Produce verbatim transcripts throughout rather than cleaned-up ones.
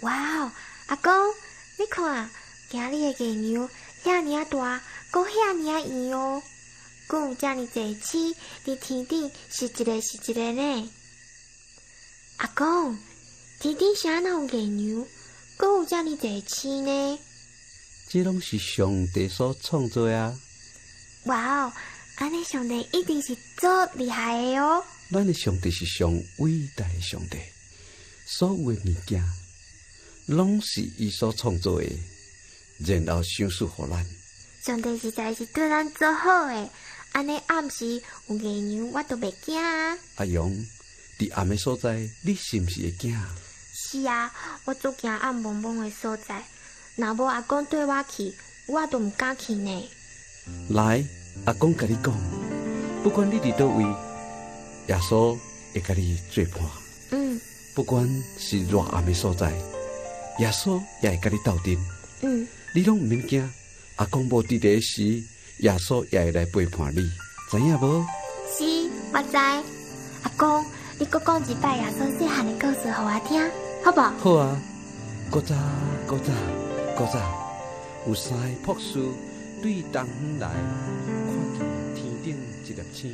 哇哦，阿公，你看，今日的月娘遐尔大，阁遐尔圆哦，阁有遮尔侪星伫天顶，是一个是一个呢。阿公，天顶啥哪有月娘，阁有遮尔侪星呢？ 这拢是上帝所创造啊！ 哇哦，安尼上帝一定是足厉害的哦！ 咱的上帝是上伟大的上帝，所有的物件拢是伊所创造的，然后赏赐互咱。 上帝实在是对咱足好诶，安尼暗时有月娘，我都袂惊啊！ 阿勇，伫暗的所在，你是毋是会惊？ 是啊，我足惊暗蒙蒙的所在。若无阿公缀我去，我都毋敢去呢。 来，阿公甲你讲，不管你伫倒位，耶稣会甲你做伴。 嗯。 不管是偌暗的所在，耶稣也会甲你斗阵。 嗯。 你拢毋免惊，阿公无伫第时，耶稣也会来陪伴你，知影无？ 是，我知。阿公，你阁讲一摆耶稣细汉的故事互我听，好不？ 好啊。古早，古早。古早有三个博士对东方来，看见天顶一粒星。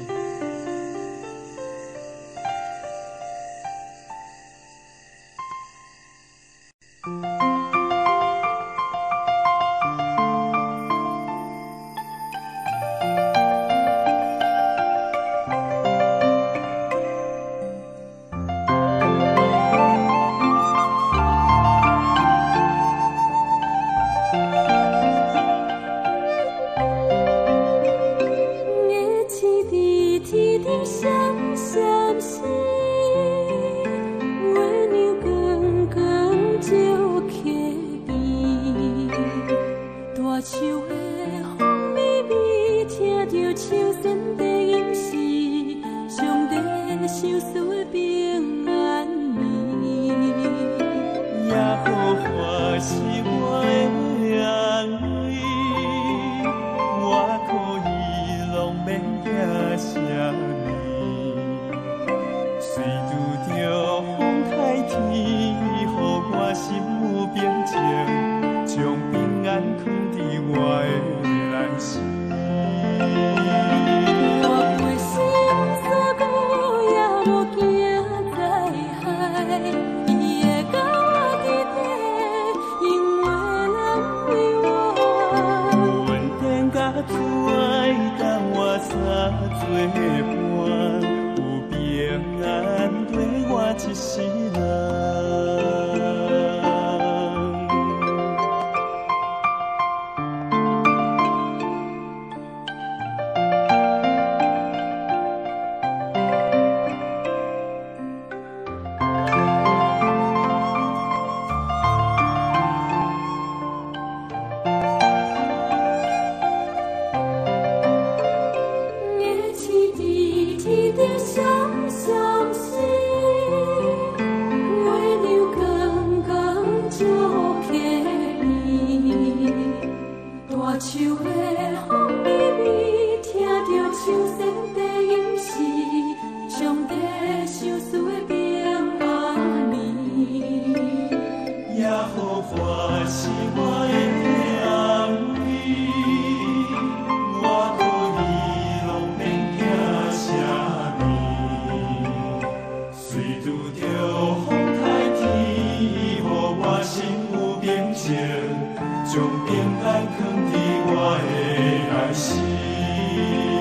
将平安藏伫我的内心。